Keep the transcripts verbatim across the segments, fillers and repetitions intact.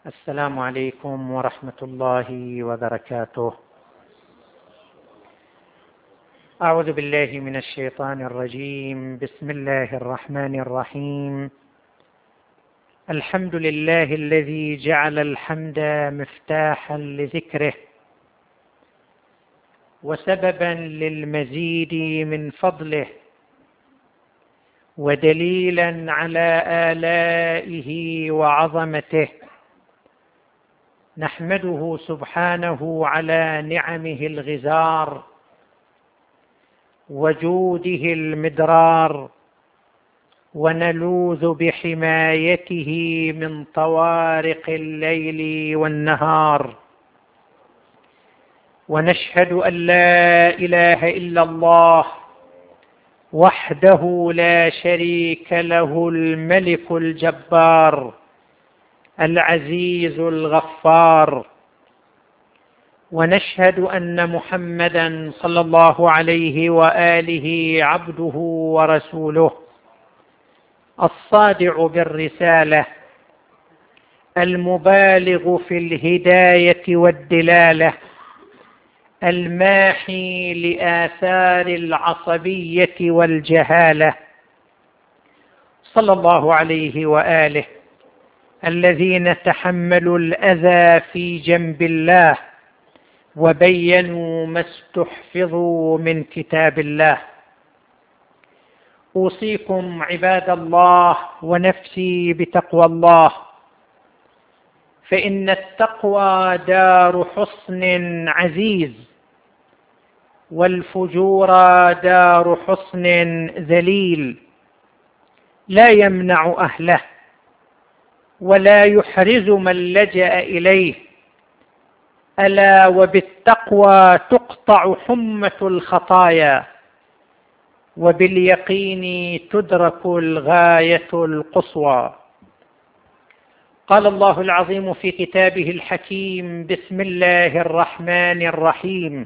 السلام عليكم ورحمة الله وبركاته. أعوذ بالله من الشيطان الرجيم. بسم الله الرحمن الرحيم. الحمد لله الذي جعل الحمد مفتاحا لذكره وسببا للمزيد من فضله ودليلا على آلائه وعظمته. نحمده سبحانه على نعمه الغزار وجوده المدرار، ونلوذ بحمايته من طوارق الليل والنهار، ونشهد أن لا إله إلا الله وحده لا شريك له، الملك الجبار العزيز الغفار. ونشهد أن محمدا صلى الله عليه وآله عبده ورسوله، الصادع بالرسالة، المبالغ في الهداية والدلالة، الماحي لآثار العصبية والجهالة، صلى الله عليه وآله الذين تحملوا الأذى في جنب الله وبينوا ما استحفظوا من كتاب الله. أوصيكم عباد الله ونفسي بتقوى الله، فإن التقوى دار حصن عزيز، والفجور دار حصن ذليل، لا يمنع أهله ولا يحرز من لجأ إليه. ألا وبالتقوى تقطع حمة الخطايا، وباليقين تدرك الغاية القصوى. قال الله العظيم في كتابه الحكيم: بسم الله الرحمن الرحيم.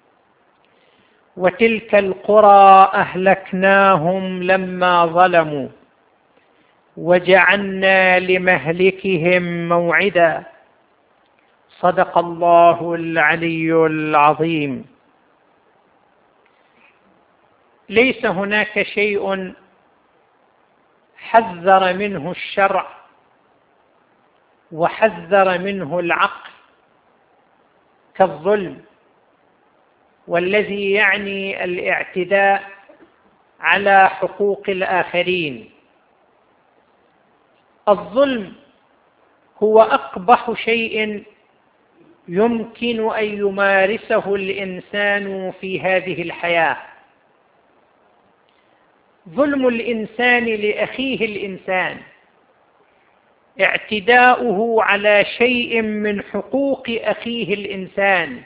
وتلك القرى أهلكناهم لما ظلموا وجعلنا لمهلكهم موعدا. صدق الله العلي العظيم. ليس هناك شيء حذر منه الشرع وحذر منه العقل كالظلم، والذي يعني الاعتداء على حقوق الآخرين. الظلم هو أقبح شيء يمكن أن يمارسه الإنسان في هذه الحياة. ظلم الإنسان لأخيه الإنسان، اعتداؤه على شيء من حقوق أخيه الإنسان،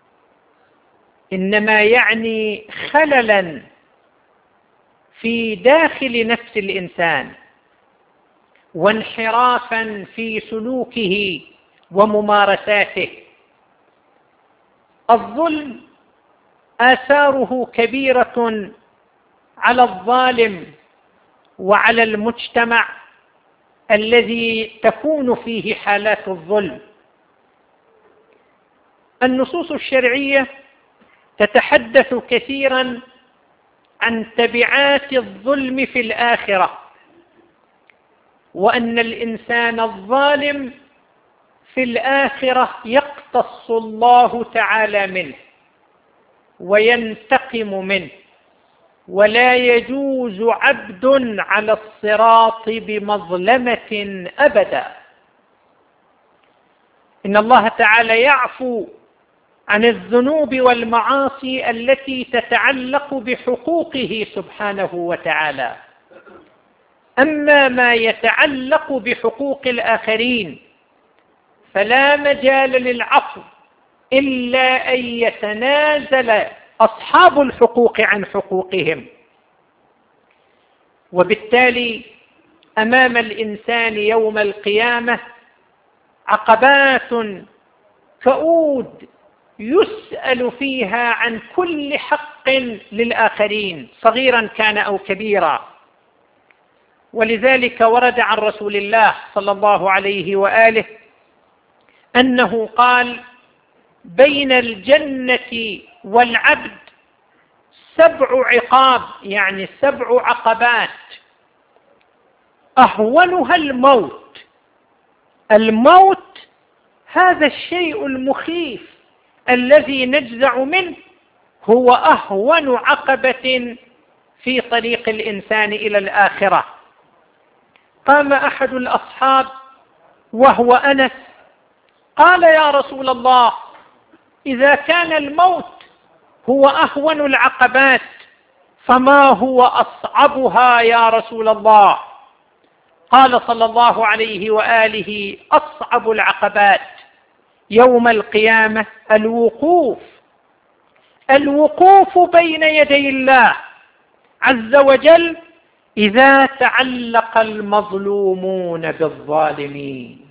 إنما يعني خللا في داخل نفس الإنسان وانحرافا في سلوكه وممارساته. الظلم آثاره كبيرة على الظالم وعلى المجتمع الذي تكون فيه حالات الظلم. النصوص الشرعية تتحدث كثيرا عن تبعات الظلم في الآخرة، وأن الإنسان الظالم في الآخرة يقتص الله تعالى منه وينتقم منه، ولا يجوز عبد على الصراط بمظلمة أبدا. إن الله تعالى يعفو عن الذنوب والمعاصي التي تتعلق بحقوقه سبحانه وتعالى. أما ما يتعلق بحقوق الآخرين فلا مجال للعفو إلا أن يتنازل أصحاب الحقوق عن حقوقهم. وبالتالي أمام الإنسان يوم القيامة عقبات كؤود يسأل فيها عن كل حق للآخرين صغيرا كان أو كبيرا. ولذلك ورد عن رسول الله صلى الله عليه وآله أنه قال: بين الجنة والعبد سبع عقاب، يعني سبع عقبات، أهونها الموت. الموت هذا الشيء المخيف الذي نجزع منه هو أهون عقبة في طريق الإنسان إلى الآخرة. قام أحد الأصحاب وهو أنس قال: يا رسول الله، إذا كان الموت هو أهون العقبات فما هو أصعبها يا رسول الله؟ قال صلى الله عليه وآله: أصعب العقبات يوم القيامة الوقوف الوقوف بين يدي الله عز وجل إذا تعلق المظلومون بالظالمين.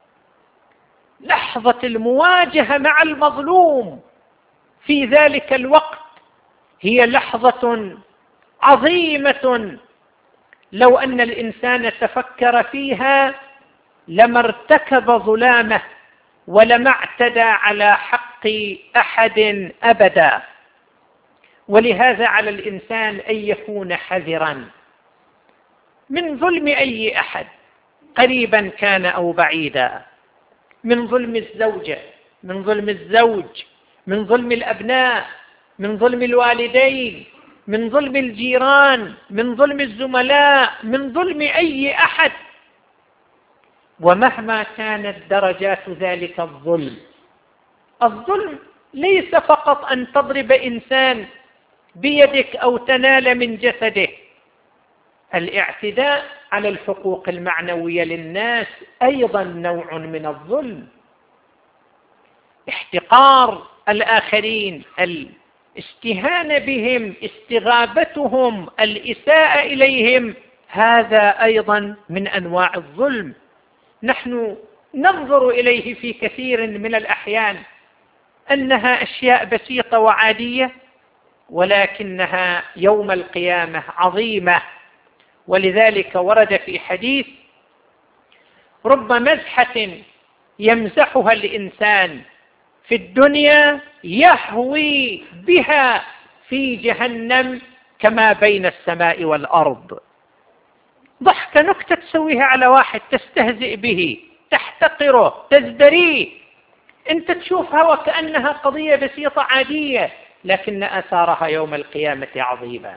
لحظة المواجهة مع المظلوم في ذلك الوقت هي لحظة عظيمة، لو أن الإنسان تفكر فيها لما ارتكب ظلامه ولما اعتدى على حق أحد أبدا. ولهذا على الإنسان أن يكون حذرا من ظلم أي أحد قريبا كان أو بعيدا، من ظلم الزوجة، من ظلم الزوج، من ظلم الأبناء، من ظلم الوالدين، من ظلم الجيران، من ظلم الزملاء، من ظلم أي أحد. ومهما كانت درجات ذلك الظلم، الظلم ليس فقط أن تضرب إنسان بيدك أو تنال من جسده. الاعتداء على الحقوق المعنوية للناس أيضا نوع من الظلم. احتقار الآخرين، الاستهانة بهم، استغابتهم، الإساءة إليهم، هذا أيضا من أنواع الظلم. نحن ننظر إليه في كثير من الأحيان أنها أشياء بسيطة وعادية، ولكنها يوم القيامة عظيمة. ولذلك ورد في حديث: رب مزحة يمزحها الإنسان في الدنيا يهوي بها في جهنم كما بين السماء والأرض. ضحكة نكتة تسويها على واحد، تستهزئ به، تحتقره، تزدريه، أنت تشوفها وكأنها قضية بسيطة عادية، لكن آثارها يوم القيامة عظيمة.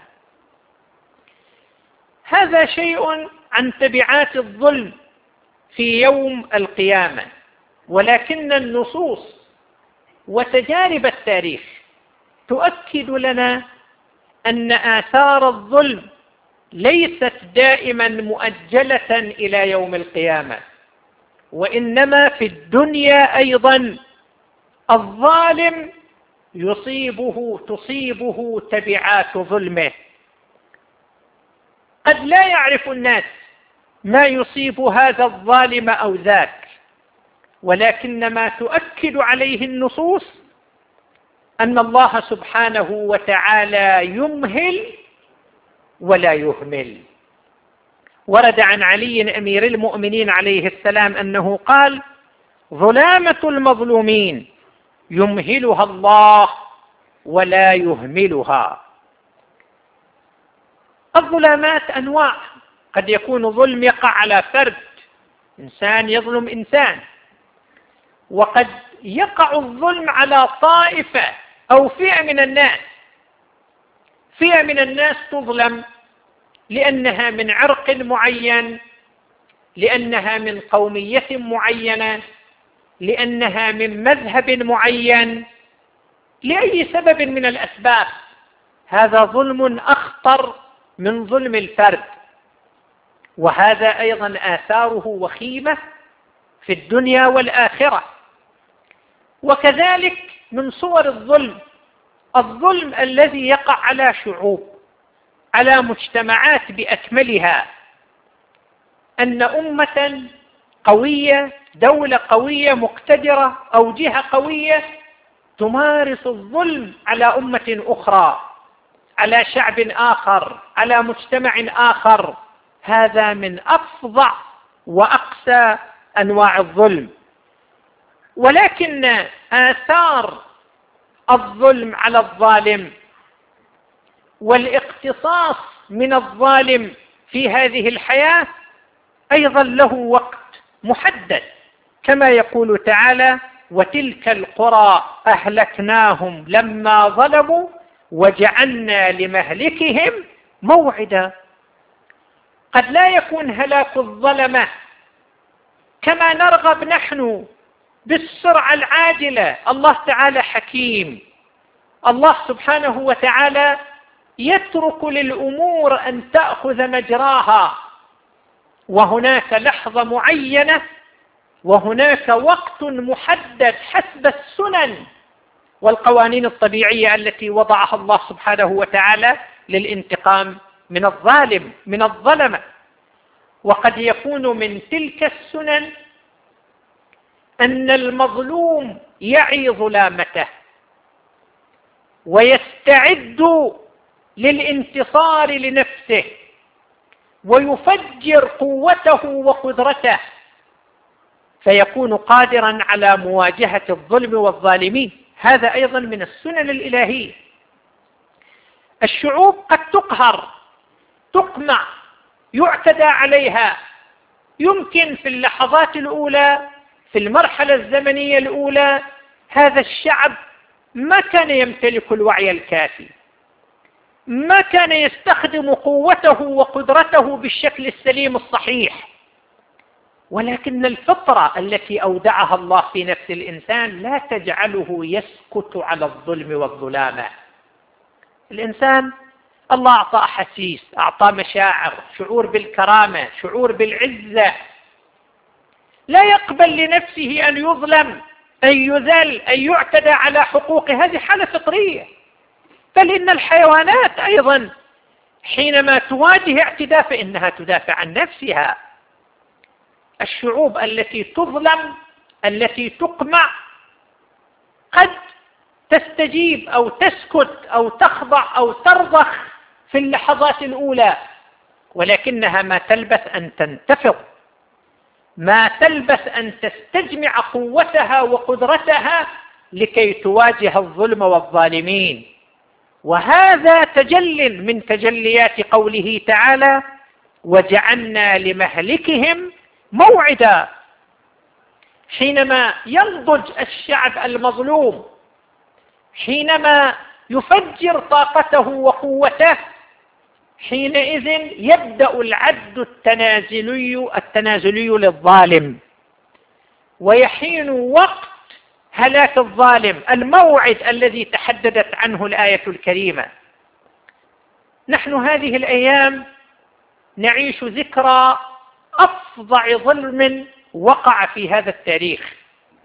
هذا شيء عن تبعات الظلم في يوم القيامة. ولكن النصوص وتجارب التاريخ تؤكد لنا أن آثار الظلم ليست دائما مؤجلة إلى يوم القيامة، وإنما في الدنيا أيضا الظالم يصيبه تصيبه تبعات ظلمه. قد لا يعرف الناس ما يصيب هذا الظالم أو ذاك، ولكن ما تؤكد عليه النصوص أن الله سبحانه وتعالى يمهل ولا يهمل. ورد عن علي أمير المؤمنين عليه السلام أنه قال: ظلامة المظلومين يمهلها الله ولا يهملها. الظلامات أنواع، قد يكون ظلم يقع على فرد، إنسان يظلم إنسان، وقد يقع الظلم على طائفة أو فئة من الناس. فئة من الناس تظلم لأنها من عرق معين، لأنها من قومية معينة، لأنها من مذهب معين، لأي سبب من الأسباب. هذا ظلم أخطر من ظلم الفرد، وهذا أيضا آثاره وخيمة في الدنيا والآخرة. وكذلك من صور الظلم الظلم الذي يقع على شعوب، على مجتمعات بأكملها، أن أمة قوية، دولة قوية مقتدرة أو جهة قوية تمارس الظلم على أمة أخرى، على شعب آخر، على مجتمع آخر. هذا من أفظع وأقسى أنواع الظلم. ولكن آثار الظلم على الظالم والاقتصاص من الظالم في هذه الحياة أيضا له وقت محدد، كما يقول تعالى: وتلك القرى أهلكناهم لما ظلموا وجعلنا لمهلكهم موعدا. قد لا يكون هلاك الظلمة كما نرغب نحن بالسرعة العاجلة. الله تعالى حكيم، الله سبحانه وتعالى يترك للأمور أن تأخذ مجراها، وهناك لحظة معينة وهناك وقت محدد حسب السنن والقوانين الطبيعية التي وضعها الله سبحانه وتعالى للانتقام من الظالم من الظلمة. وقد يكون من تلك السنن أن المظلوم يعي ظلامته ويستعد للانتصار لنفسه ويفجر قوته وقدرته، فيكون قادرا على مواجهة الظلم والظالمين. هذا أيضا من السنن الإلهية. الشعوب قد تقهر، تقمع، يعتدى عليها. يمكن في اللحظات الأولى، في المرحلة الزمنية الأولى، هذا الشعب ما كان يمتلك الوعي الكافي، ما كان يستخدم قوته وقدرته بالشكل السليم الصحيح، ولكن الفطرة التي أودعها الله في نفس الإنسان لا تجعله يسكت على الظلم والظلامة. الإنسان الله أعطى أحاسيس، أعطى مشاعر، شعور بالكرامة، شعور بالعزة. لا يقبل لنفسه أن يظلم، أن يذل، أن يعتدى على حقوقه. هذه حالة فطرية. بل إن الحيوانات أيضا حينما تواجه اعتداء فإنها تدافع عن نفسها. الشعوب التي تظلم، التي تقمع، قد تستجيب أو تسكت أو تخضع أو ترضخ في اللحظات الأولى، ولكنها ما تلبث أن تنتفض، ما تلبث أن تستجمع قوتها وقدرتها لكي تواجه الظلم والظالمين. وهذا تجل من تجليات قوله تعالى: وجعلنا لمهلكهم موعدا. حينما ينضج الشعب المظلوم، حينما يفجر طاقته وقوته، حينئذ يبدأ العد التنازلي التنازلي للظالم، ويحين وقت هلاك الظالم، الموعد الذي تحددت عنه الآية الكريمة. نحن هذه الأيام نعيش ذكرى أفظع ظلم وقع في هذا التاريخ،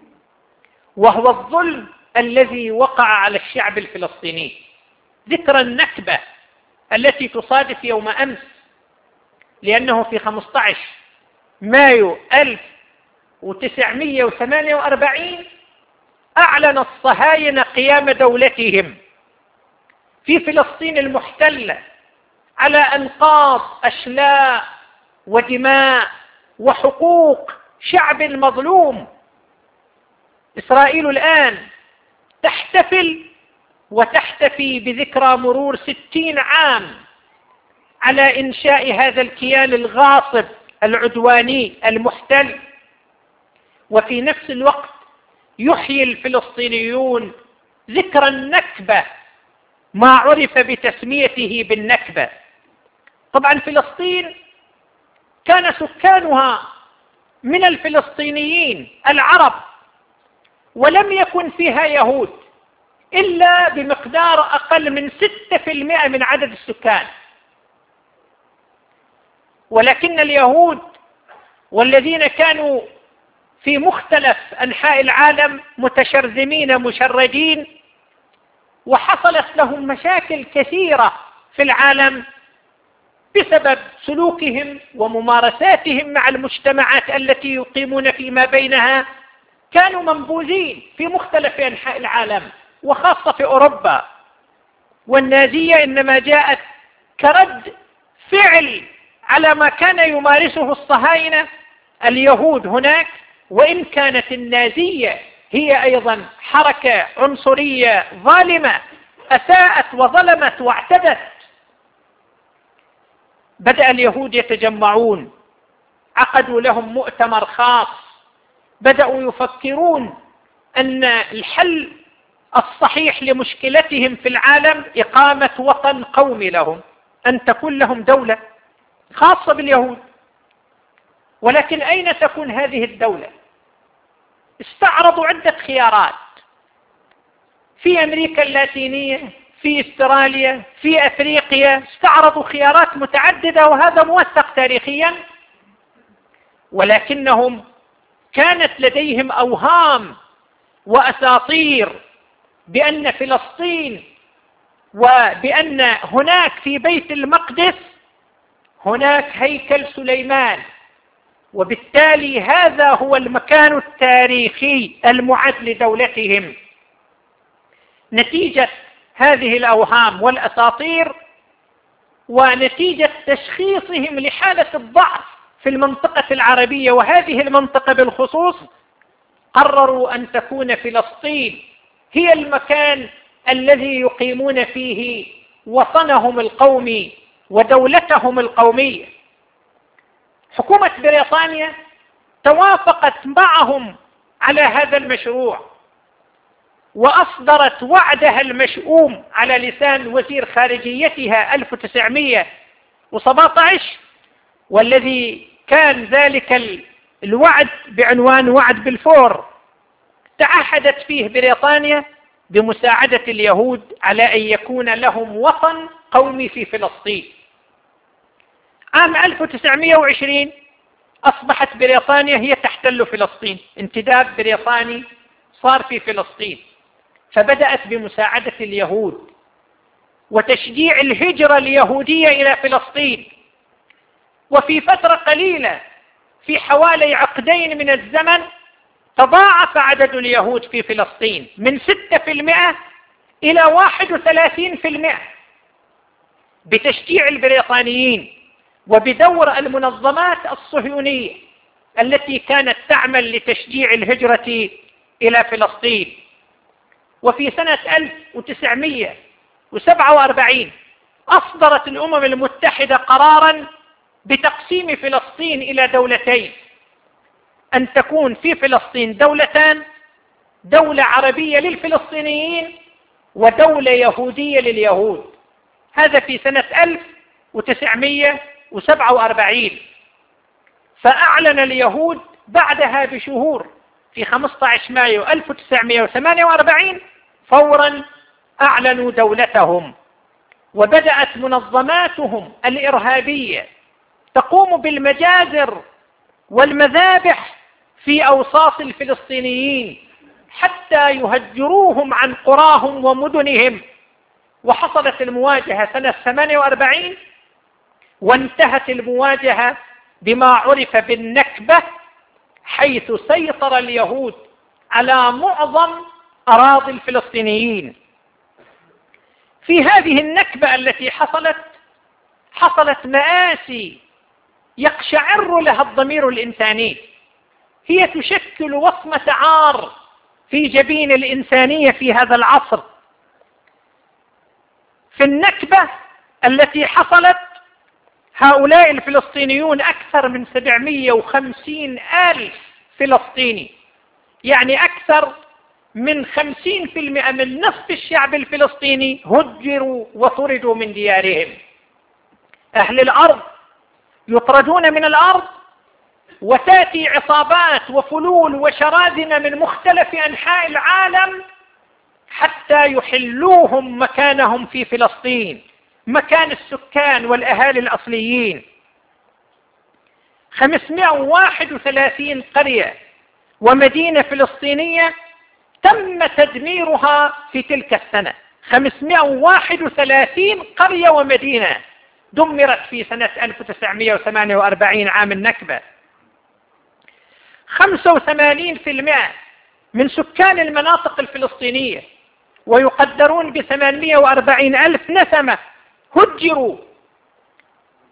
وهو الظلم الذي وقع على الشعب الفلسطيني. ذكرى النكبة التي تصادف يوم أمس، لأنه في خمسة عشر مايو ألف وتسعمئة وثمانية وأربعين أعلن الصهاينة قيام دولتهم في فلسطين المحتلة على أنقاض أشلاء ودماء وحقوق شعب مظلوم. إسرائيل الآن تحتفل وتحتفي بذكرى مرور ستين عام على إنشاء هذا الكيان الغاصب العدواني المحتل، وفي نفس الوقت يحيي الفلسطينيون ذكرى النكبة، ما عرف بتسميته بالنكبة. طبعا فلسطين كان سكانها من الفلسطينيين العرب، ولم يكن فيها يهود إلا بمقدار أقل من ستة في المئة من عدد السكان. ولكن اليهود والذين كانوا في مختلف أنحاء العالم متشرذمين مشردين، وحصلت لهم مشاكل كثيرة في العالم بسبب سلوكهم وممارساتهم مع المجتمعات التي يقيمون فيما بينها، كانوا منبوذين في مختلف أنحاء العالم وخاصة في أوروبا. والنازية إنما جاءت كرد فعل على ما كان يمارسه الصهاينة اليهود هناك، وإن كانت النازية هي أيضا حركة عنصرية ظالمة أساءت وظلمت واعتدت. بدأ اليهود يتجمعون، عقدوا لهم مؤتمر خاص، بدأوا يفكرون أن الحل الصحيح لمشكلتهم في العالم إقامة وطن قومي لهم، أن تكون لهم دولة خاصة باليهود. ولكن أين تكون هذه الدولة؟ استعرضوا عدة خيارات في أمريكا اللاتينية، في استراليا، في أفريقيا، استعرضوا خيارات متعددة، وهذا موثق تاريخيا. ولكنهم كانت لديهم أوهام وأساطير بأن فلسطين وبأن هناك في بيت المقدس هناك هيكل سليمان، وبالتالي هذا هو المكان التاريخي المعد لدولتهم. نتيجة هذه الأوهام والأساطير ونتيجة تشخيصهم لحالة الضعف في المنطقة العربية وهذه المنطقة بالخصوص، قرروا أن تكون فلسطين هي المكان الذي يقيمون فيه وطنهم القومي ودولتهم القومية. حكومة بريطانيا توافقت معهم على هذا المشروع، وأصدرت وعدها المشؤوم على لسان وزير خارجيتها ألف وتسعمئة وسبعة عشر، والذي كان ذلك الوعد بعنوان وعد بلفور. تعهدت فيه بريطانيا بمساعدة اليهود على أن يكون لهم وطن قومي في فلسطين. عام ألف وتسعمئة وعشرين أصبحت بريطانيا هي تحتل فلسطين، انتداب بريطاني صار في فلسطين، فبدأت بمساعدة اليهود وتشجيع الهجرة اليهودية إلى فلسطين. وفي فترة قليلة، في حوالي عقدين من الزمن، تضاعف عدد اليهود في فلسطين من ستة بالمئة إلى واحد وثلاثين بالمئة بتشجيع البريطانيين وبدور المنظمات الصهيونية التي كانت تعمل لتشجيع الهجرة إلى فلسطين. وفي سنة ألف وتسعمئة وسبعة وأربعين أصدرت الأمم المتحدة قراراً بتقسيم فلسطين إلى دولتين، أن تكون في فلسطين دولتان، دولة عربية للفلسطينيين ودولة يهودية لليهود. هذا في سنة ألف وتسعمئة وسبعة وأربعين. فأعلن اليهود بعدها بشهور في خمسة عشر مايو ألف وتسعمئة وثمانية وأربعين فورا أعلنوا دولتهم، وبدأت منظماتهم الإرهابية تقوم بالمجازر والمذابح في أوساط الفلسطينيين حتى يهجروهم عن قراهم ومدنهم. وحصلت المواجهة سنة ثمانية وأربعين، وانتهت المواجهة بما عرف بالنكبة، حيث سيطر اليهود على معظم أراضي الفلسطينيين. في هذه النكبة التي حصلت حصلت مآسي يقشعر لها الضمير الإنساني، هي تشكل وصمة عار في جبين الإنسانية في هذا العصر. في النكبة التي حصلت، هؤلاء الفلسطينيون أكثر من سبعمئة وخمسين ألف فلسطيني، يعني أكثر من خمسين بالمئة من نصف الشعب الفلسطيني هجروا وطردوا من ديارهم. أهل الأرض يطردون من الأرض، وتأتي عصابات وفلول وشراذم من مختلف أنحاء العالم حتى يحلوهم مكانهم في فلسطين، مكان السكان والأهالي الأصليين. خمسمئة وواحد وثلاثين قرية ومدينة فلسطينية تم تدميرها في تلك السنة. خمسمئة وواحد وثلاثين قرية ومدينة دمرت في سنة ألف وتسعمئة وثمانية وأربعين عام النكبة. خمسة وثمانين بالمئة من سكان المناطق الفلسطينية، ويقدرون بثمانمئة وأربعين ألف نسمة، هجروا.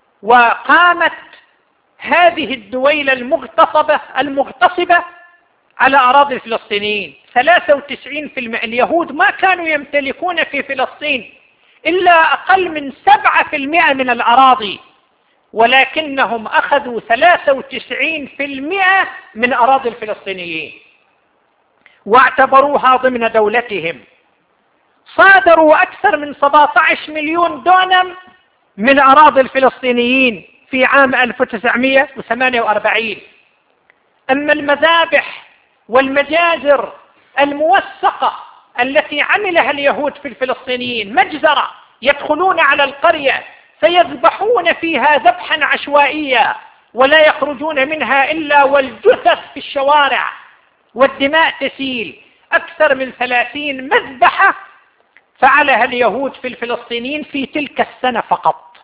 وقامت هذه الدويلة المغتصبة المغتصبة على أراضي الفلسطينيين. ثلاثة وتسعين بالمئة اليهود ما كانوا يمتلكون في فلسطين إلا أقل من سبعة بالمئة من الأراضي، ولكنهم أخذوا ثلاثة وتسعين بالمئة من أراضي الفلسطينيين واعتبروها ضمن دولتهم. صادروا أكثر من سبعة عشر مليون دونم من أراضي الفلسطينيين في عام ألف وتسعمئة وثمانية وأربعين. أما المذابح والمجازر الموثقة التي عملها اليهود في الفلسطينيين، مجزرة يدخلون على القرية فيذبحون فيها ذبحا عشوائيا ولا يخرجون منها إلا والجثث في الشوارع والدماء تسيل. أكثر من ثلاثين مذبحة فعلها اليهود في الفلسطينيين في تلك السنة فقط.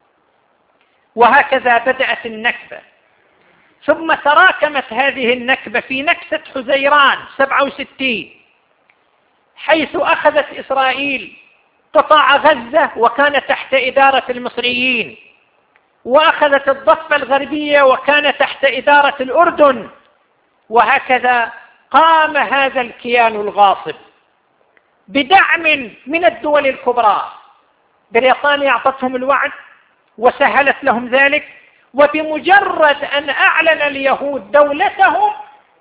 وهكذا بدأت النكبة، ثم تراكمت هذه النكبة في نكسة حزيران سبعة وستين، حيث أخذت إسرائيل قطاع غزة وكان تحت إدارة المصريين، وأخذت الضفة الغربية وكان تحت إدارة الأردن. وهكذا قام هذا الكيان الغاصب بدعم من الدول الكبرى. بريطانيا أعطتهم الوعد وسهلت لهم ذلك، وبمجرد أن أعلن اليهود دولتهم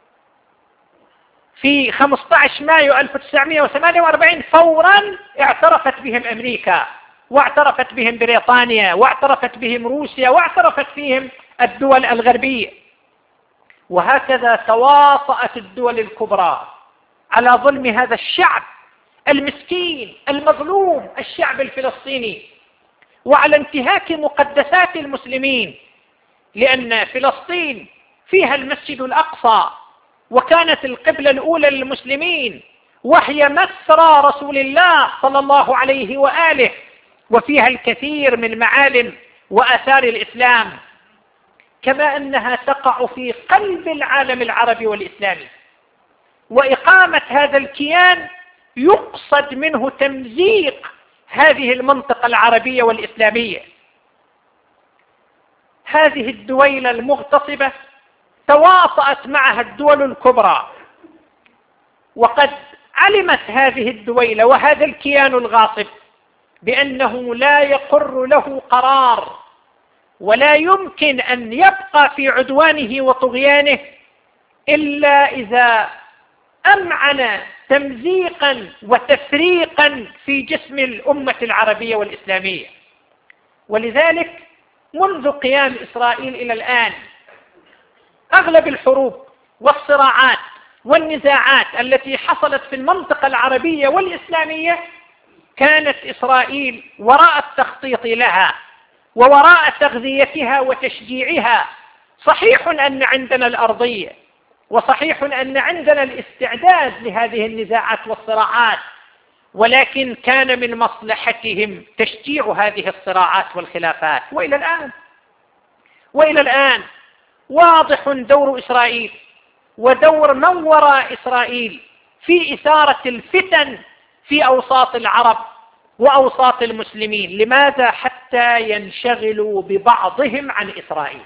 في خمسة عشر مايو ألف وتسعمئة وثمانية وأربعين فورا اعترفت بهم أمريكا، واعترفت بهم بريطانيا، واعترفت بهم روسيا، واعترفت بهم الدول الغربية. وهكذا تواطأت الدول الكبرى على ظلم هذا الشعب المسكين المظلوم، الشعب الفلسطيني، وعلى انتهاك مقدسات المسلمين، لأن فلسطين فيها المسجد الأقصى وكانت القبلة الأولى للمسلمين، وهي مسرى رسول الله صلى الله عليه وآله، وفيها الكثير من معالم وآثار الإسلام، كما أنها تقع في قلب العالم العربي والإسلامي. وإقامة هذا الكيان يقصد منه تمزيق هذه المنطقة العربية والإسلامية. هذه الدويلة المغتصبة تواطأت معها الدول الكبرى، وقد علمت هذه الدويلة وهذا الكيان الغاصب بأنه لا يقر له قرار، ولا يمكن أن يبقى في عدوانه وطغيانه إلا إذا أمعن تمزيقا وتفريقا في جسم الأمة العربية والإسلامية. ولذلك منذ قيام إسرائيل إلى الآن أغلب الحروب والصراعات والنزاعات التي حصلت في المنطقة العربية والإسلامية كانت إسرائيل وراء التخطيط لها ووراء تغذيتها وتشجيعها. صحيح أن عندنا الأرضية، وصحيح أن عندنا الاستعداد لهذه النزاعات والصراعات، ولكن كان من مصلحتهم تشجيع هذه الصراعات والخلافات. وإلى الآن وإلى الآن واضح دور إسرائيل ودور من وراء إسرائيل في إثارة الفتن في أوساط العرب وأوساط المسلمين. لماذا؟ حتى ينشغلوا ببعضهم عن إسرائيل،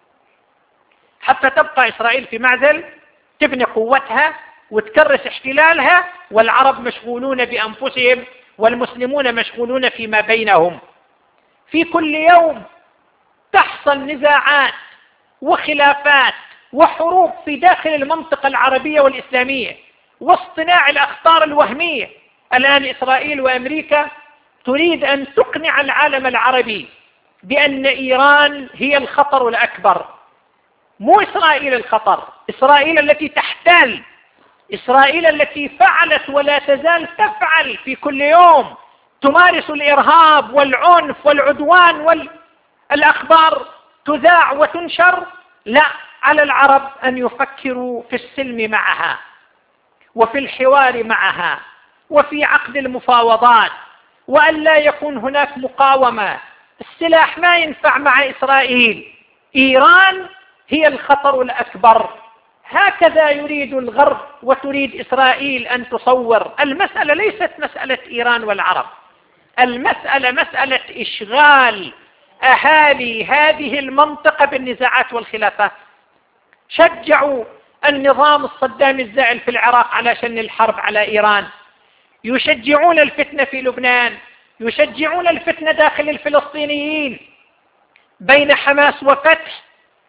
حتى تبقى إسرائيل في معزل، تبني قوتها وتكرس احتلالها، والعرب مشغولون بأنفسهم والمسلمون مشغولون فيما بينهم. في كل يوم تحصل نزاعات وخلافات وحروب في داخل المنطقة العربية والإسلامية واصطناع الأخطار الوهمية. الآن إسرائيل وأمريكا تريد أن تقنع العالم العربي بأن إيران هي الخطر الأكبر، مو إسرائيل الخطر، إسرائيل التي تحتل، إسرائيل التي فعلت ولا تزال تفعل في كل يوم، تمارس الإرهاب والعنف والعدوان، والأخبار تذاع وتنشر. لا، على العرب أن يفكروا في السلم معها وفي الحوار معها وفي عقد المفاوضات، وأن لا يكون هناك مقاومة. السلاح ما ينفع مع إسرائيل، إيران هي الخطر الأكبر. هكذا يريد الغرب وتريد إسرائيل أن تصور. المسألة ليست مسألة إيران والعرب، المسألة مسألة إشغال أهالي هذه المنطقة بالنزاعات والخلافات. شجعوا النظام الصدامي الزائل في العراق علشان الحرب على إيران، يشجعون الفتنة في لبنان، يشجعون الفتنة داخل الفلسطينيين بين حماس وفتح.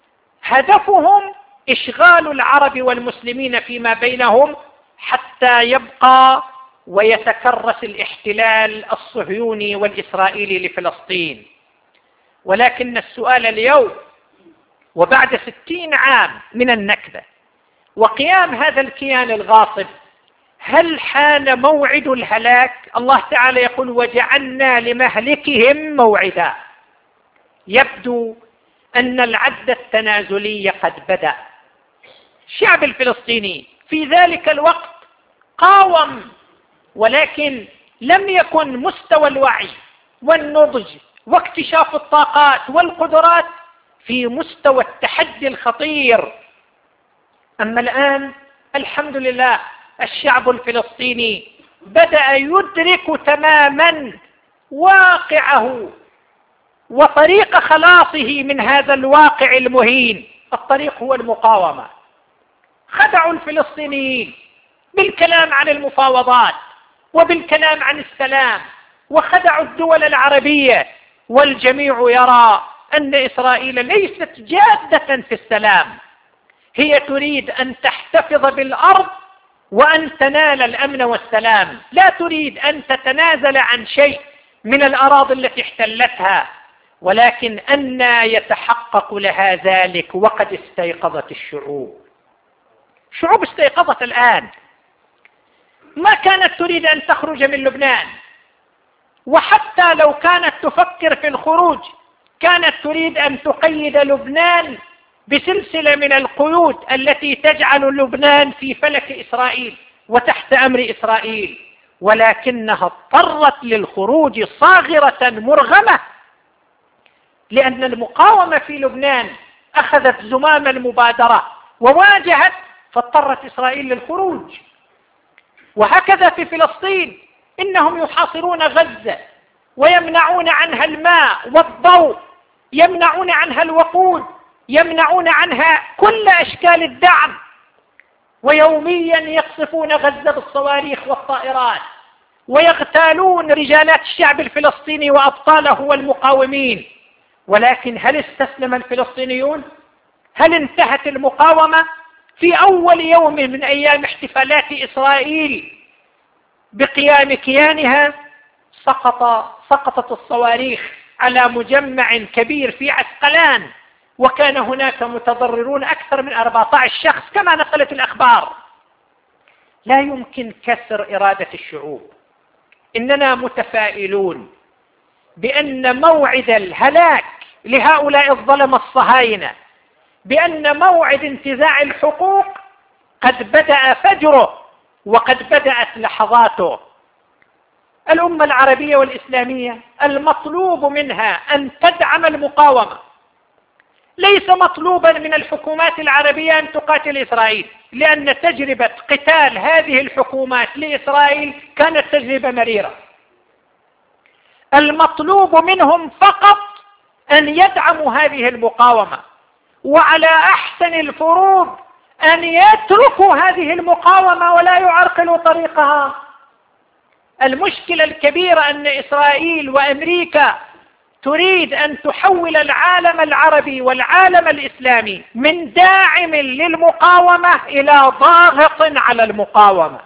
هدفهم إشغال العرب والمسلمين فيما بينهم حتى يبقى ويتكرس الاحتلال الصهيوني والإسرائيلي لفلسطين. ولكن السؤال اليوم وبعد ستين عام من النكبة وقيام هذا الكيان الغاصب، هل حان موعد الهلاك؟ الله تعالى يقول: وجعلنا لمهلكهم موعدا. يبدو أن العد التنازلي قد بدأ. الشعب الفلسطيني في ذلك الوقت قاوم، ولكن لم يكن مستوى الوعي والنضج واكتشاف الطاقات والقدرات في مستوى التحدي الخطير. أما الآن الحمد لله الشعب الفلسطيني بدأ يدرك تماما واقعه وطريق خلاصه من هذا الواقع المهين. الطريق هو المقاومة. خدعوا الفلسطينيين بالكلام عن المفاوضات وبالكلام عن السلام، وخدعوا الدول العربية، والجميع يرى أن إسرائيل ليست جادة في السلام، هي تريد أن تحتفظ بالأرض وأن تنال الأمن والسلام، لا تريد أن تتنازل عن شيء من الأراضي التي احتلتها. ولكن أن يتحقق لها ذلك وقد استيقظت الشعوب. شعوب استيقظت الآن، ما كانت تريد أن تخرج من لبنان، وحتى لو كانت تفكر في الخروج كانت تريد أن تقيد لبنان بسلسلة من القيود التي تجعل لبنان في فلك إسرائيل وتحت أمر إسرائيل، ولكنها اضطرت للخروج صاغرة مرغمة، لأن المقاومة في لبنان أخذت زمام المبادرة وواجهت، فاضطرت إسرائيل للخروج. وهكذا في فلسطين، إنهم يحاصرون غزة ويمنعون عنها الماء والضوء، يمنعون عنها الوقود، يمنعون عنها كل أشكال الدعم، ويوميا يقصفون غزة بالصواريخ والطائرات، ويغتالون رجالات الشعب الفلسطيني وأبطاله والمقاومين. ولكن هل استسلم الفلسطينيون؟ هل انتهت المقاومة؟ في أول يوم من أيام احتفالات إسرائيل بقيام كيانها سقط سقطت الصواريخ على مجمع كبير في عسقلان، وكان هناك متضررون أكثر من أربعة عشر شخص كما نقلت الأخبار. لا يمكن كسر إرادة الشعوب. إننا متفائلون بأن موعد الهلاك لهؤلاء الظلمة الصهاينة، بأن موعد انتزاع الحقوق قد بدأ فجره وقد بدأت لحظاته. الأمة العربية والإسلامية المطلوب منها أن تدعم المقاومة. ليس مطلوبا من الحكومات العربية أن تقاتل إسرائيل، لأن تجربة قتال هذه الحكومات لإسرائيل كانت تجربة مريرة. المطلوب منهم فقط أن يدعموا هذه المقاومة، وعلى أحسن الفروض أن يتركوا هذه المقاومة ولا يعرقلوا طريقها. المشكلة الكبيرة أن إسرائيل وأمريكا تريد أن تحول العالم العربي والعالم الإسلامي من داعم للمقاومة إلى ضاغط على المقاومة،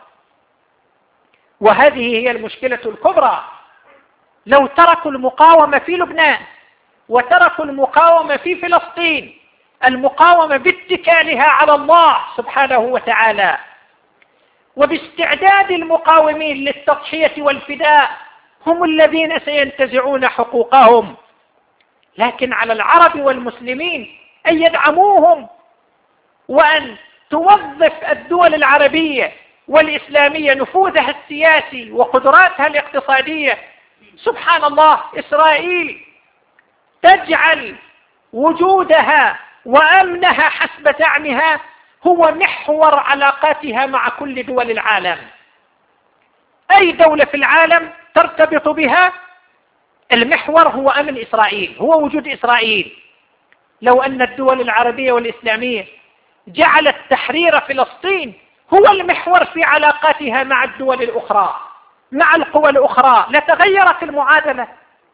وهذه هي المشكلة الكبرى. لو تركوا المقاومة في لبنان وتركوا المقاومة في فلسطين، المقاومة باتكالها على الله سبحانه وتعالى وباستعداد المقاومين للتضحية والفداء، هم الذين سينتزعون حقوقهم. لكن على العرب والمسلمين أن يدعموهم، وأن توظف الدول العربية والإسلامية نفوذها السياسي وقدراتها الاقتصادية. سبحان الله، إسرائيل تجعل وجودها وأمنها حسب زعمها هو محور علاقاتها مع كل دول العالم. أي دولة في العالم ترتبط بها المحور هو أمن إسرائيل، هو وجود إسرائيل. لو أن الدول العربية والإسلامية جعلت تحرير فلسطين هو المحور في علاقاتها مع الدول الأخرى، مع القوى الأخرى، لتغيرت المعادلة.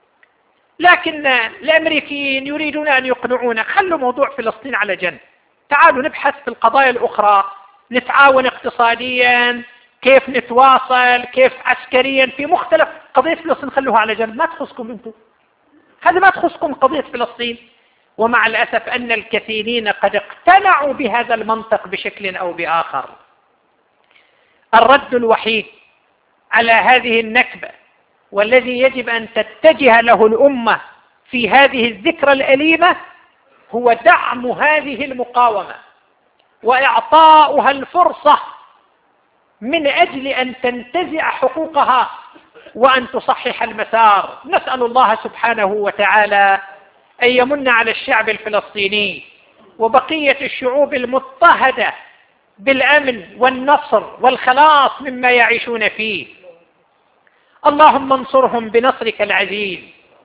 لكن الأمريكيين يريدون أن يقنعونا خلوا موضوع فلسطين على جنب، تعالوا نبحث في القضايا الأخرى، نتعاون اقتصاديا، كيف نتواصل، كيف عسكريا في مختلف. قضية فلسطين خلوها على جنب، ما تخصكم انتم، هذا ما تخصكم قضية فلسطين. ومع الأسف أن الكثيرين قد اقتنعوا بهذا المنطق بشكل أو بآخر. الرد الوحيد على هذه النكبة والذي يجب أن تتجه له الأمة في هذه الذكرى الأليمة هو دعم هذه المقاومة وإعطاؤها الفرصة من أجل أن تنتزع حقوقها وأن تصحح المسار. نسأل الله سبحانه وتعالى أن يمن على الشعب الفلسطيني وبقية الشعوب المضطهدة بالأمن والنصر والخلاص مما يعيشون فيه. اللهم انصرهم بنصرك العزيز.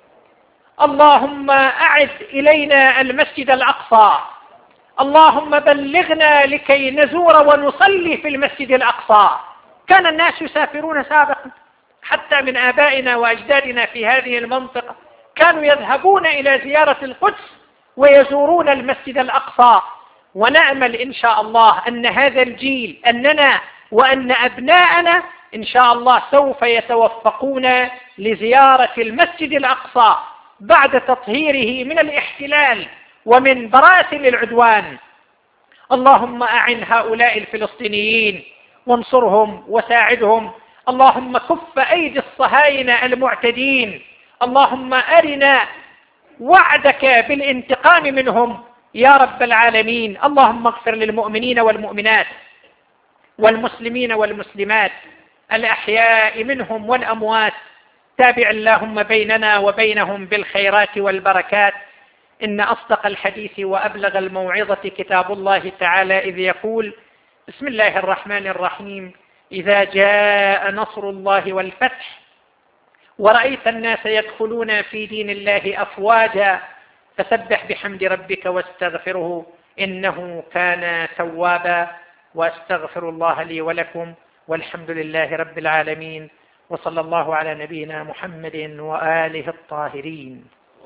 اللهم أعد إلينا المسجد الأقصى. اللهم بلغنا لكي نزور ونصلي في المسجد الأقصى. كان الناس يسافرون سابقا حتى من آبائنا وأجدادنا في هذه المنطقة، كانوا يذهبون إلى زيارة القدس ويزورون المسجد الأقصى. ونأمل إن شاء الله أن هذا الجيل، أننا وأن أبناءنا إن شاء الله سوف يتوفقون لزيارة المسجد الأقصى بعد تطهيره من الاحتلال ومن براسل العدوان. اللهم أعن هؤلاء الفلسطينيين وانصرهم وساعدهم. اللهم كف أيدي الصهاينة المعتدين. اللهم أرنا وعدك بالانتقام منهم يا رب العالمين. اللهم اغفر للمؤمنين والمؤمنات والمسلمين والمسلمات الأحياء منهم والأموات. تابع اللهم بيننا وبينهم بالخيرات والبركات. إن أصدق الحديث وأبلغ الموعظة كتاب الله تعالى إذ يقول: بسم الله الرحمن الرحيم: إذا جاء نصر الله والفتح ورأيت الناس يدخلون في دين الله أفواجا فسبح بحمد ربك واستغفره إنه كان توابا. وأستغفر الله لي ولكم، والحمد لله رب العالمين، وصلى الله على نبينا محمد وآله الطاهرين.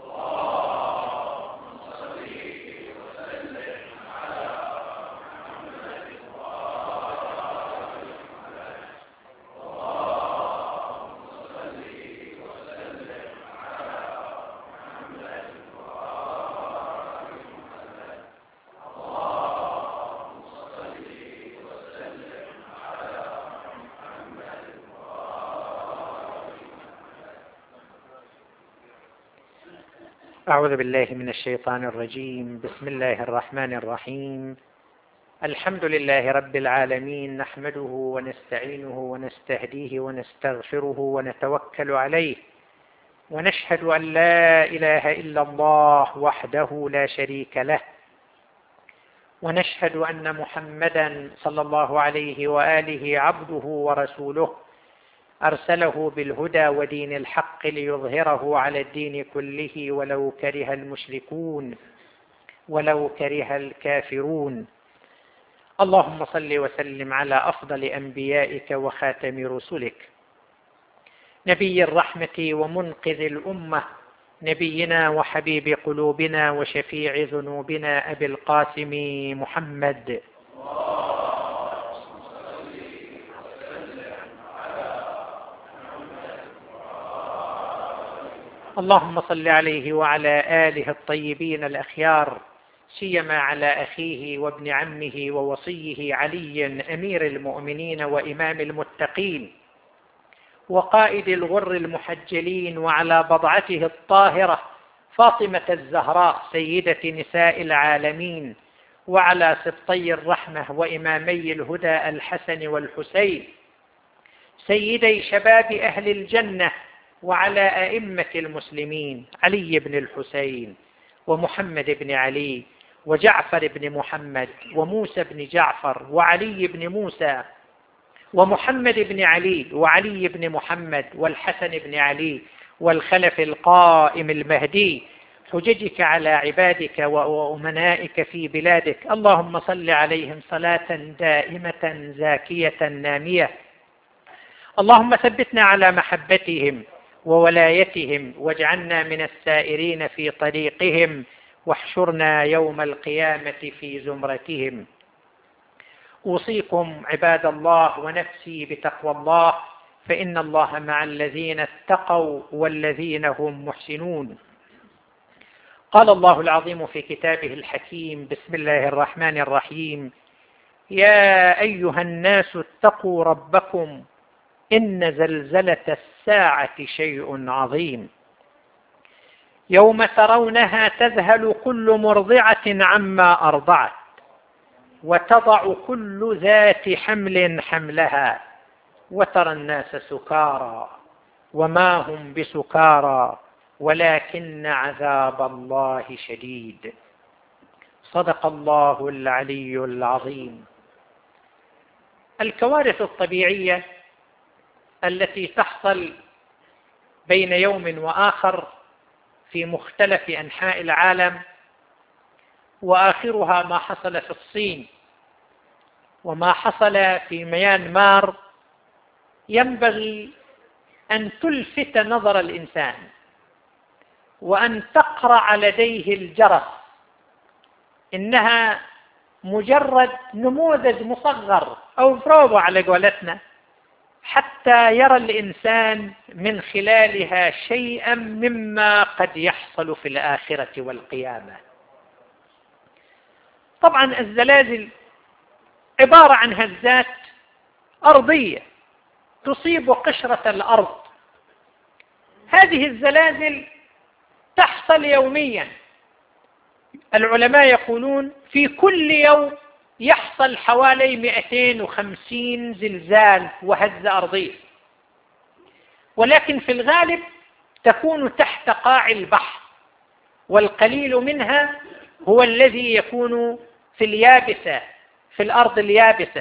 أعوذ بالله من الشيطان الرجيم. بسم الله الرحمن الرحيم. الحمد لله رب العالمين، نحمده ونستعينه ونستهديه ونستغفره ونتوكل عليه، ونشهد أن لا إله إلا الله وحده لا شريك له، ونشهد أن محمدا صلى الله عليه وآله عبده ورسوله أرسله بالهدى ودين الحق ليظهره على الدين كله ولو كره المشركون ولو كره الكافرون. اللهم صل وسلم على أفضل أنبيائك وخاتم رسلك، نبي الرحمة ومنقذ الأمة، نبينا وحبيب قلوبنا وشفيع ذنوبنا أبي القاسم محمد. اللهم صل عليه وعلى آله الطيبين الأخيار، سيما على أخيه وابن عمه ووصيه علي أمير المؤمنين وإمام المتقين وقائد الغر المحجلين، وعلى بضعته الطاهرة فاطمة الزهراء سيدة نساء العالمين، وعلى سبطي الرحمة وإمامي الهدى الحسن والحسين سيدي شباب أهل الجنة، وعلى أئمة المسلمين علي بن الحسين ومحمد بن علي وجعفر بن محمد وموسى بن جعفر وعلي بن موسى ومحمد بن علي وعلي بن محمد والحسن بن علي والخلف القائم المهدي، حججك على عبادك وأمنائك في بلادك. اللهم صل عليهم صلاة دائمة زاكية نامية. اللهم ثبتنا على محبتهم وولايتهم، واجعلنا من السائرين في طريقهم، واحشرنا يوم القيامة في زمرتهم. أوصيكم عباد الله ونفسي بتقوى الله، فإن الله مع الذين اتقوا والذين هم محسنون. قال الله العظيم في كتابه الحكيم: بسم الله الرحمن الرحيم: يا أيها الناس اتقوا ربكم إن زلزلة الساعة شيء عظيم، يوم ترونها تذهل كل مرضعة عما أرضعت، وتضع كل ذات حمل حملها، وترى الناس سكارى وما هم بسكارى ولكن عذاب الله شديد. صدق الله العلي العظيم. الكوارث الطبيعية التي تحصل بين يوم وآخر في مختلف أنحاء العالم، وآخرها ما حصل في الصين وما حصل في ميانمار، ينبغي أن تلفت نظر الإنسان وأن تقرع لديه الجرس. إنها مجرد نموذج مصغر أو بروفا على قولتنا، حتى يرى الإنسان من خلالها شيئا مما قد يحصل في الآخرة والقيامة. طبعا الزلازل عبارة عن هزات أرضية تصيب قشرة الأرض. هذه الزلازل تحصل يوميا. العلماء يقولون في كل يوم يحصل حوالي مئتين وخمسين زلزال وهزة أرضية، ولكن في الغالب تكون تحت قاع البحر، والقليل منها هو الذي يكون في اليابسة، في الأرض اليابسة.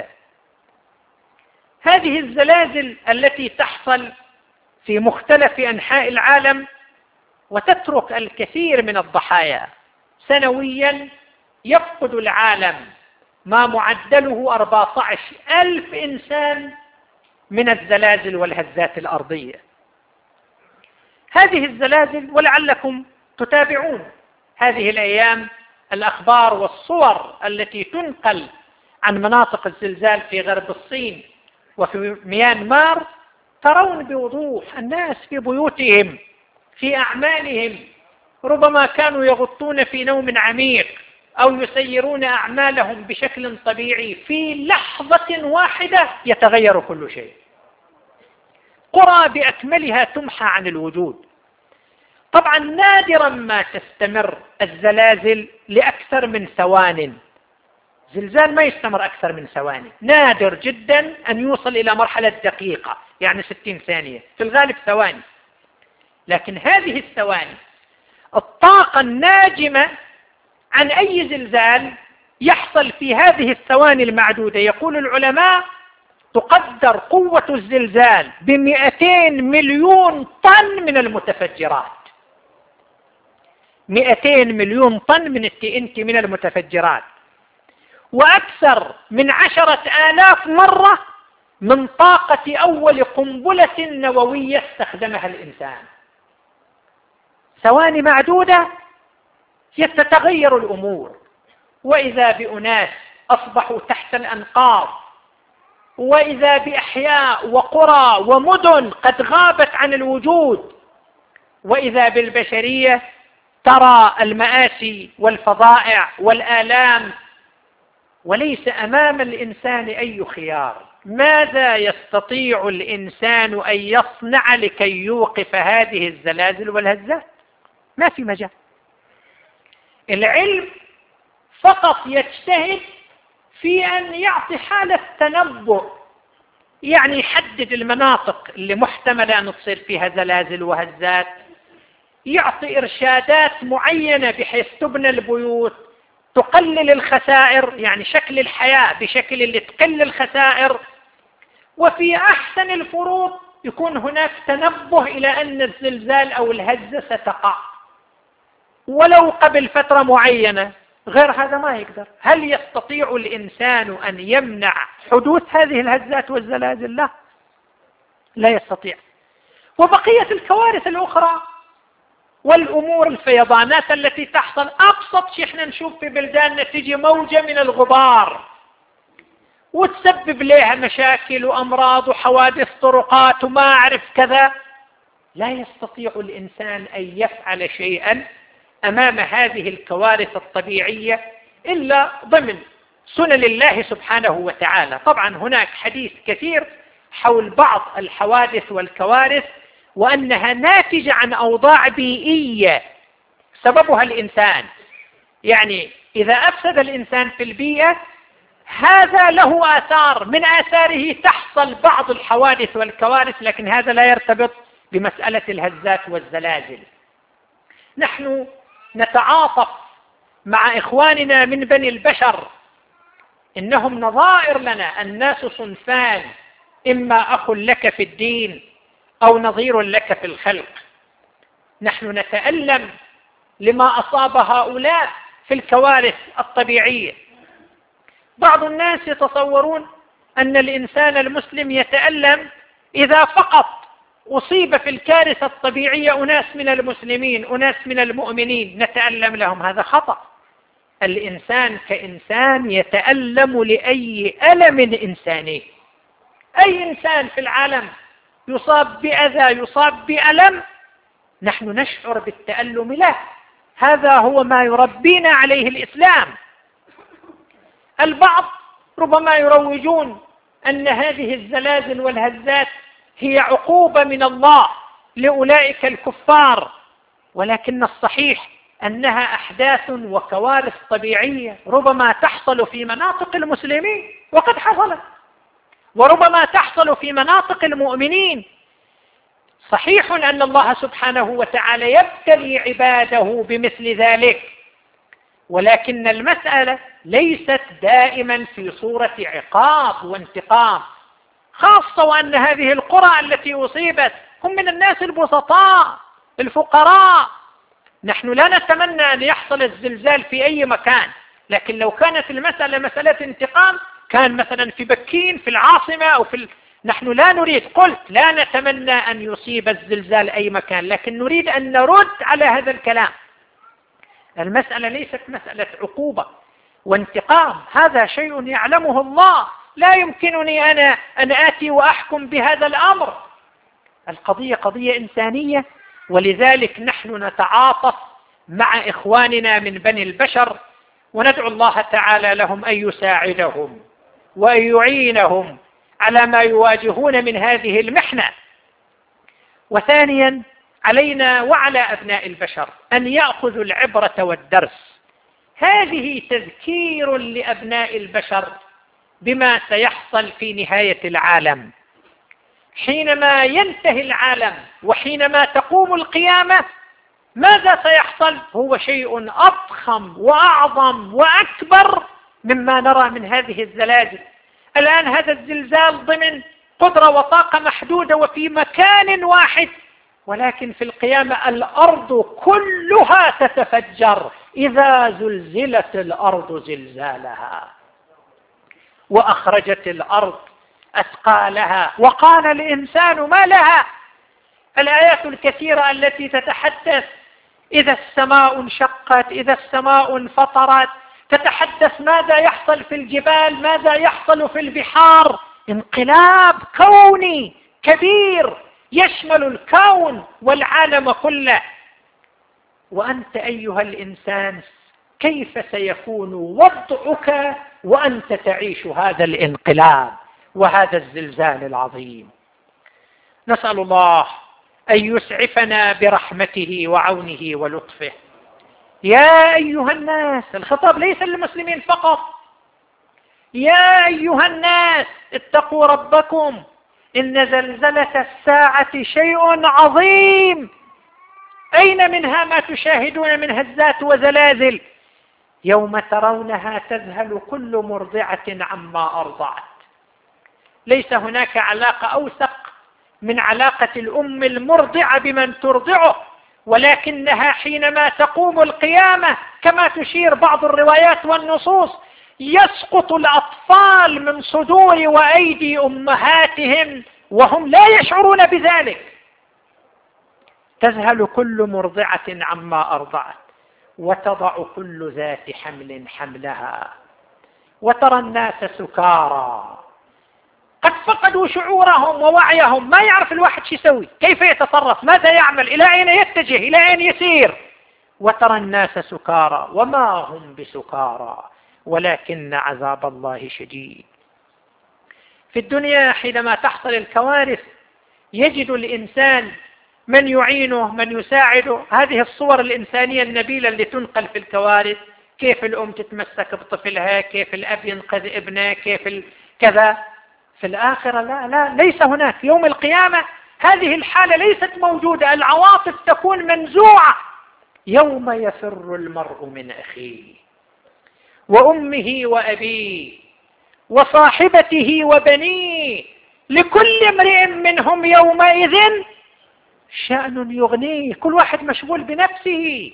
هذه الزلازل التي تحصل في مختلف أنحاء العالم وتترك الكثير من الضحايا. سنويا يفقد العالم ما معدله أربعة عشر ألف إنسان من الزلازل والهزات الأرضية. هذه الزلازل، ولعلكم تتابعون هذه الأيام الأخبار والصور التي تنقل عن مناطق الزلزال في غرب الصين وفي ميانمار، ترون بوضوح الناس في بيوتهم، في أعمالهم، ربما كانوا يغطون في نوم عميق أو يسيرون أعمالهم بشكل طبيعي، في لحظة واحدة يتغير كل شيء. قرى بأكملها تمحى عن الوجود. طبعا نادرا ما تستمر الزلازل لأكثر من ثوان. زلزال ما يستمر أكثر من ثواني، نادر جدا أن يوصل إلى مرحلة دقيقة، يعني ستين ثانية، في الغالب ثواني. لكن هذه الثواني الطاقة الناجمة عن أي زلزال يحصل في هذه الثواني المعدودة. يقول العلماء تقدر قوة الزلزال بمئتين مليون طن من المتفجرات. مئتين مليون طن من التي إن تي من المتفجرات، وأكثر من عشرة آلاف مرة من طاقة أول قنبلة نووية استخدمها الإنسان. ثواني معدودة تتغير الأمور، وإذا بأناس أصبحوا تحت الأنقاض، وإذا بأحياء وقرى ومدن قد غابت عن الوجود، وإذا بالبشرية ترى المآسي والفظائع والآلام، وليس أمام الإنسان أي خيار. ماذا يستطيع الإنسان أن يصنع لكي يوقف هذه الزلازل والهزات؟ ما في مجال. العلم فقط يجتهد في أن يعطي حالة تنبؤ، يعني يحدد المناطق اللي محتملة أن تصير فيها زلازل وهزات، يعطي إرشادات معينة بحيث تبنى البيوت، تقلل الخسائر، يعني شكل الحياة بشكل اللي تقلل الخسائر. وفي أحسن الفروض يكون هناك تنبه إلى أن الزلزال أو الهزة ستقع. ولو قبل فترة معينة، غير هذا ما يقدر. هل يستطيع الإنسان أن يمنع حدوث هذه الهزات والزلازل؟ لا، لا يستطيع. وبقية الكوارث الأخرى والأمور الفيضانات التي تحصل، أبسط شيء احنا نشوف في بلداننا تجي موجة من الغبار وتسبب لها مشاكل وأمراض وحوادث طرقات وما أعرف كذا. لا يستطيع الإنسان أن يفعل شيئا أمام هذه الكوارث الطبيعية إلا ضمن سنن الله سبحانه وتعالى. طبعا هناك حديث كثير حول بعض الحوادث والكوارث وأنها ناتجة عن أوضاع بيئية سببها الإنسان. يعني إذا أفسد الإنسان في البيئة هذا له آثار، من آثاره تحصل بعض الحوادث والكوارث، لكن هذا لا يرتبط بمسألة الهزات والزلازل. نحن نتعاطف مع إخواننا من بني البشر، إنهم نظائر لنا، الناس صنفان، إما أخ لك في الدين أو نظير لك في الخلق. نحن نتألم لما أصاب هؤلاء في الكوارث الطبيعية. بعض الناس يتصورون أن الإنسان المسلم يتألم إذا فقط أصيب في الكارثة الطبيعية أناس من المسلمين، أناس من المؤمنين نتألم لهم. هذا خطأ. الإنسان كإنسان يتألم لأي ألم إنساني. أي إنسان في العالم يصاب بأذى، يصاب بألم، نحن نشعر بالتألم له. هذا هو ما يربينا عليه الإسلام. البعض ربما يروجون أن هذه الزلازل والهزات هي عقوبة من الله لأولئك الكفار، ولكن الصحيح أنها أحداث وكوارث طبيعية ربما تحصل في مناطق المسلمين وقد حصلت، وربما تحصل في مناطق المؤمنين. صحيح أن الله سبحانه وتعالى يبتلي عباده بمثل ذلك، ولكن المسألة ليست دائما في صورة عقاب وانتقام، خاصة وأن هذه القرى التي أصيبت هم من الناس البسطاء الفقراء. نحن لا نتمنى أن يحصل الزلزال في أي مكان، لكن لو كانت المسألة مسألة انتقام كان مثلا في بكين في العاصمة أو في ال... نحن لا نريد، قلت لا نتمنى أن يصيب الزلزال أي مكان، لكن نريد أن نرد على هذا الكلام. المسألة ليست مسألة عقوبة وانتقام، هذا شيء يعلمه الله، لا يمكنني أنا أن آتي وأحكم بهذا الأمر. القضية قضية إنسانية، ولذلك نحن نتعاطف مع إخواننا من بني البشر وندعو الله تعالى لهم أن يساعدهم وأن يعينهم على ما يواجهون من هذه المحنة. وثانيا علينا وعلى أبناء البشر أن يأخذوا العبرة والدرس. هذه تذكير لأبناء البشر بما سيحصل في نهاية العالم. حينما ينتهي العالم وحينما تقوم القيامة ماذا سيحصل؟ هو شيء أضخم وأعظم وأكبر مما نرى من هذه الزلازل. الآن هذا الزلزال ضمن قدرة وطاقة محدودة وفي مكان واحد، ولكن في القيامة الأرض كلها تتفجر إذا زلزلت الأرض زلزالها وأخرجت الأرض أثقالها وقال الإنسان ما لها. الآيات الكثيرة التي تتحدث إذا السماء انشقت، إذا السماء انفطرت، تتحدث ماذا يحصل في الجبال، ماذا يحصل في البحار. انقلاب كوني كبير يشمل الكون والعالم كله. وأنت أيها الإنسان كيف سيكون وضعك وأنت تعيش هذا الانقلاب وهذا الزلزال العظيم؟ نسأل الله أن يسعفنا برحمته وعونه ولطفه. يا أيها الناس، الخطاب ليس للمسلمين فقط، يا أيها الناس اتقوا ربكم إن زلزلة الساعة شيء عظيم. أين منها ما تشاهدون من هزات وزلازل؟ يوم ترونها تذهل كل مرضعة عما أرضعت. ليس هناك علاقة أوثق من علاقة الأم المرضعة بمن ترضعه، ولكنها حينما تقوم القيامة كما تشير بعض الروايات والنصوص يسقط الأطفال من صدور وأيدي أمهاتهم وهم لا يشعرون بذلك. تذهل كل مرضعة عما أرضعت وتضع كل ذات حمل حملها وترى الناس سكارى قد فقدوا شعورهم ووعيهم، ما يعرف الواحد شو يسوي، كيف يتصرف، ماذا يعمل، إلى أين يتجه، إلى أين يسير. وترى الناس سكارى وما هم بسكارى ولكن عذاب الله شديد. في الدنيا حينما تحصل الكوارث يجد الإنسان من يعينه، من يساعده. هذه الصور الإنسانية النبيلة اللي تنقل في الكوارث، كيف الأم تتمسك بطفلها، كيف الأب ينقذ ابنه، كيف كذا. في الآخرة لا لا ليس هناك. يوم القيامة هذه الحالة ليست موجودة، العواطف تكون منزوعة. يوم يفر المرء من أخيه وأمه وأبيه وصاحبته وبنيه لكل امرئ منهم يومئذ شأن يغنيه. كل واحد مشغول بنفسه.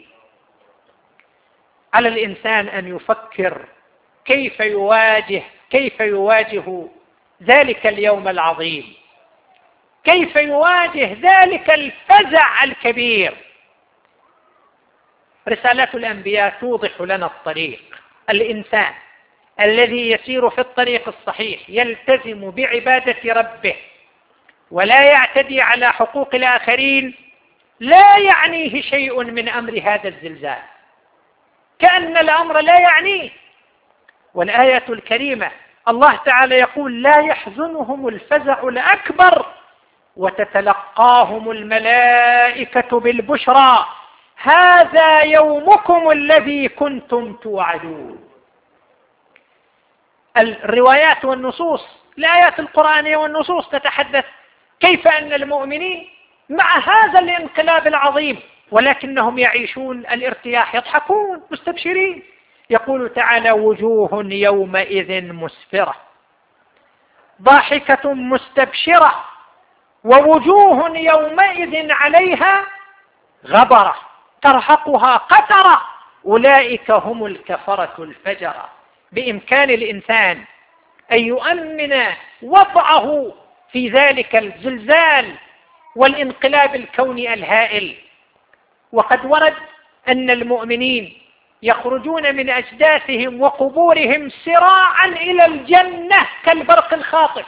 على الإنسان أن يفكر كيف يواجه كيف يواجه ذلك اليوم العظيم، كيف يواجه ذلك الفزع الكبير. رسالات الأنبياء توضح لنا الطريق. الإنسان الذي يسير في الطريق الصحيح يلتزم بعبادة ربه ولا يعتدي على حقوق الآخرين لا يعنيه شيء من أمر هذا الزلزال، كأن الأمر لا يعنيه. والآية الكريمة الله تعالى يقول لا يحزنهم الفزع الأكبر وتتلقاهم الملائكة بالبشرى هذا يومكم الذي كنتم توعدون. الروايات والنصوص الآيات القرآنية والنصوص تتحدث كيف أن المؤمنين مع هذا الانقلاب العظيم ولكنهم يعيشون الارتياح، يضحكون مستبشرين. يقول تعالى وجوه يومئذ مسفرة ضاحكة مستبشرة ووجوه يومئذ عليها غبرة ترهقها قترة أولئك هم الكفرة الفجرة. بإمكان الإنسان أن يؤمن وضعه في ذلك الزلزال والانقلاب الكوني الهائل. وقد ورد أن المؤمنين يخرجون من أجداثهم وقبورهم سراعا إلى الجنة كالبرق الخاطف.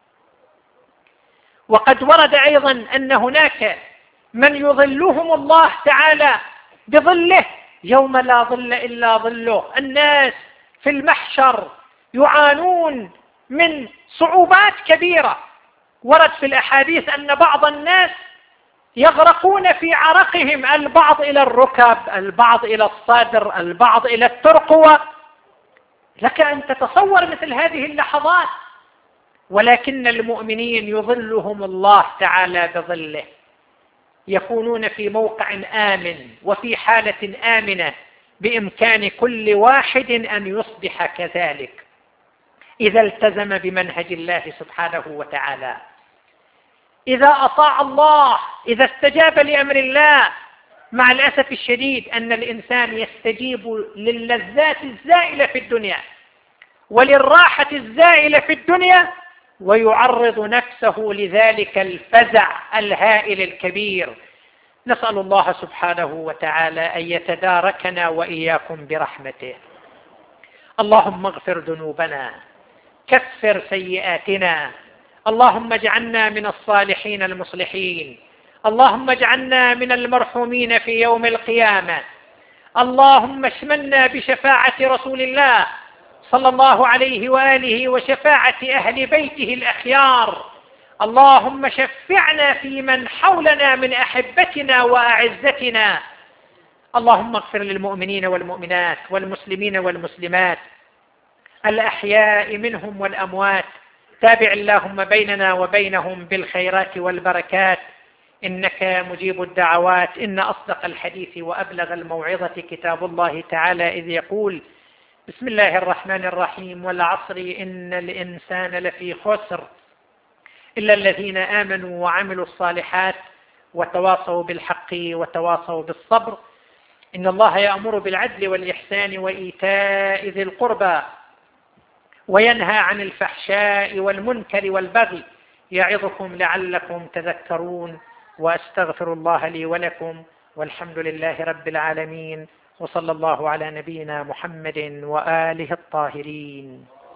وقد ورد أيضا أن هناك من يظلهم الله تعالى بظله يوم لا ظل إلا ظله. الناس في المحشر يعانون من صعوبات كبيرة. ورد في الأحاديث أن بعض الناس يغرقون في عرقهم، البعض إلى الركب، البعض إلى الصدر، البعض إلى الترقوة. لك أن تتصور مثل هذه اللحظات، ولكن المؤمنين يظلهم الله تعالى بظله، يكونون في موقع آمن وفي حالة آمنة. بإمكان كل واحد أن يصبح كذلك إذا التزم بمنهج الله سبحانه وتعالى، إذا أطاع الله، إذا استجاب لأمر الله. مع الأسف الشديد أن الإنسان يستجيب للذات الزائلة في الدنيا وللراحة الزائلة في الدنيا ويعرض نفسه لذلك الفزع الهائل الكبير. نسأل الله سبحانه وتعالى أن يتداركنا وإياكم برحمته. اللهم اغفر ذنوبنا، كفر سيئاتنا، اللهم اجعلنا من الصالحين المصلحين، اللهم اجعلنا من المرحومين في يوم القيامة. اللهم اشملنا بشفاعة رسول الله صلى الله عليه وآله وشفاعة أهل بيته الأخيار. اللهم شفعنا في من حولنا من أحبتنا وأعزتنا. اللهم اغفر للمؤمنين والمؤمنات والمسلمين والمسلمات الأحياء منهم والأموات. تابع اللهم بيننا وبينهم بالخيرات والبركات إنك مجيب الدعوات. إن أصدق الحديث وأبلغ الموعظة كتاب الله تعالى إذ يقول بسم الله الرحمن الرحيم والعصر إن الإنسان لفي خسر إلا الذين آمنوا وعملوا الصالحات وتواصوا بالحق وتواصوا بالصبر. إن الله يأمر بالعدل والإحسان وإيتاء ذي القربى وينهى عن الفحشاء والمنكر والبغي يعظكم لعلكم تذكرون. وأستغفر الله لي ولكم، والحمد لله رب العالمين، وصلى الله على نبينا محمد وآله الطاهرين.